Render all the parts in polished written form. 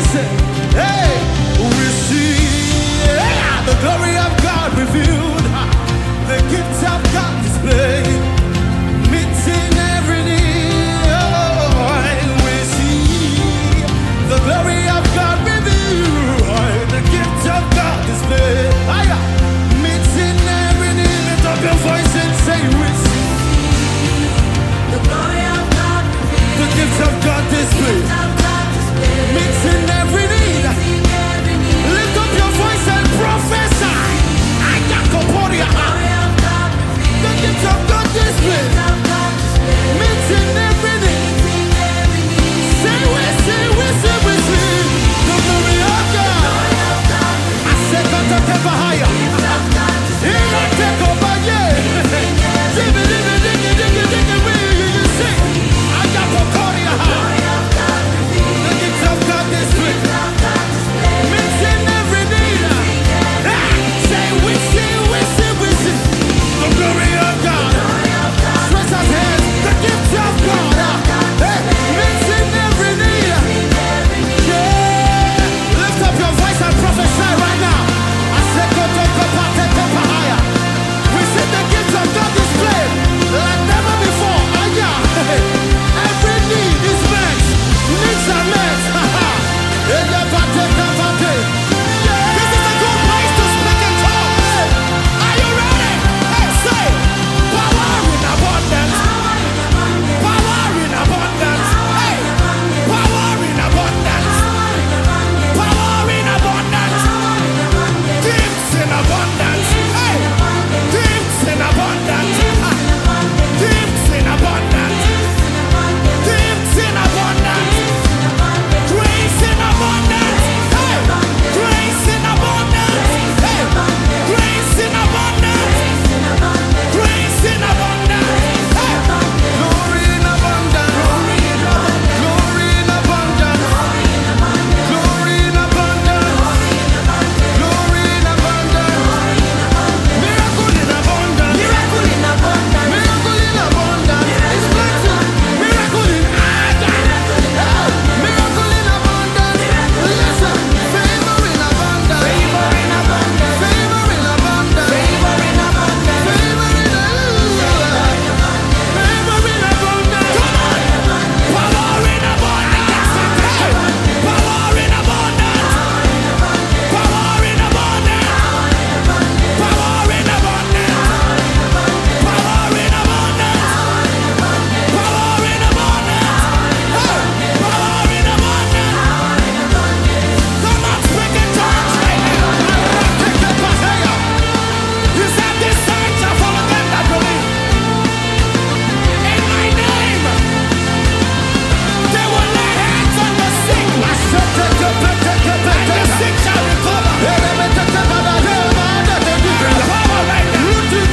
Listen, hey, we see the glory of God revealed, the gifts of God displayed, meeting every need. Oh, we see the glory of God revealed, the gifts of God displayed, meeting every need. Lift up your voice and say, we see The glory of God revealed, the gifts of God displayed, meeting every need. Lift up your voice and prophesy. Ayakoporia. The gifts of God displayed, meeting every need. Say we see, we see, we see the glory of God. I said to take a higher. Here I take over, yeah. Diggy, diggy, diggy, diggy, diggy, we sing. Ayakoporia. The gifts of God displayed, meeting every need. Say we see, we see, we see the glory of God. Stretch out hands, the gifts of God. Hey, meeting every need. Yeah, lift up your voice and prophesy right now. I said, go higher. We see the gifts of God displayed like never before. Every need is met. Needs are met. This is a good place to speak in tongues. Are you ready? Hey, say, power in abundance. Power in abundance. Hey, power in abundance. Power in abundance. Gifts in abundance. Hey, gifts in abundance. Gifts in abundance. Gifts in abundance. Grace in abundance. Hey, grace in abundance. Hey, grace in abundance. Grace in abundance. Hey, glory in abundance. Glory in abundance. Glory in abundance. Glory in abundance. Miracle in abundance. Miracle in abundance. Miracle in abundance. It's plenty. Miracle in abundance. Miracle in abundance. Listen, favor in abundance. Favor in abundance. Favor in abundance. Favor in abundance. Favor in abundance. Favor in abundance. Come on. Power in abundance. Hey, power in abundance. Power in abundance. Power in abundance. Power in abundance. Power in abundance. Hey, power in abundance. Come on, speak in tongues right now. You said this sign shall follow them that believe. In my name, they will lay hands on the sick, and the sick shall recover. Power right now.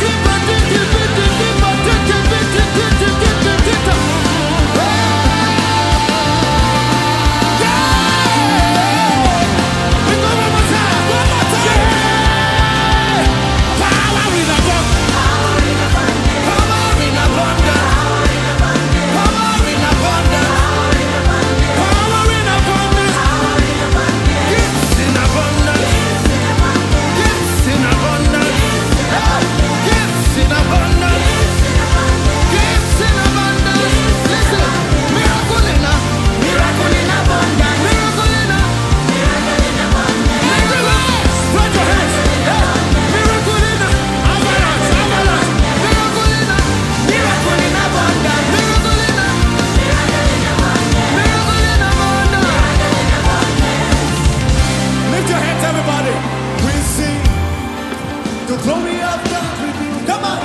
Lift your hands, everybody. We sing the glory of God revealed. Come on.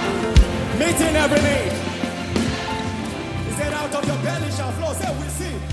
Meeting every need. He said, out of your belly shall flow. Say, we see.